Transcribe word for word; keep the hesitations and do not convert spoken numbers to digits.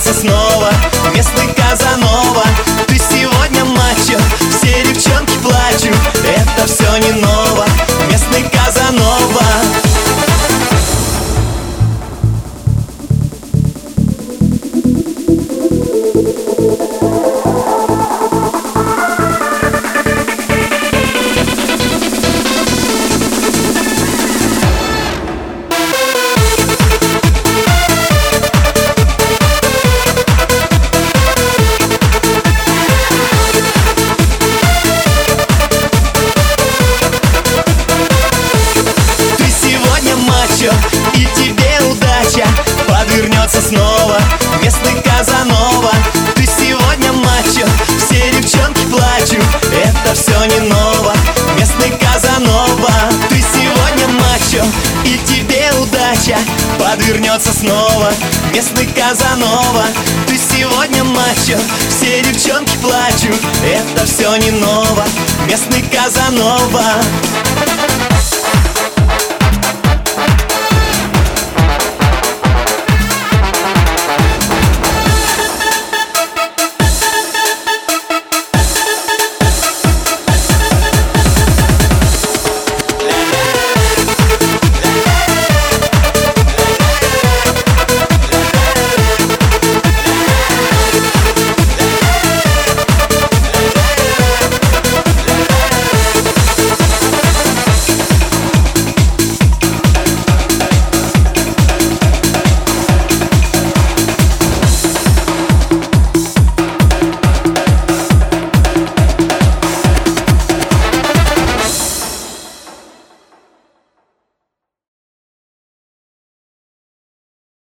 подвернется снова. Местный Казанова, ты сегодня мачо, все девчонки плачут, это все не ново. Местный Казанова. И тебе удача подвернется снова. Местный Казанова, ты сегодня мачо, все девчонки плачут, это все не ново. Местный Казанова, ты сегодня мачо, и тебе удача подвернется снова. Местный Казанова, ты сегодня мачо, все девчонки плачут, это все не ново. Местный Казанова.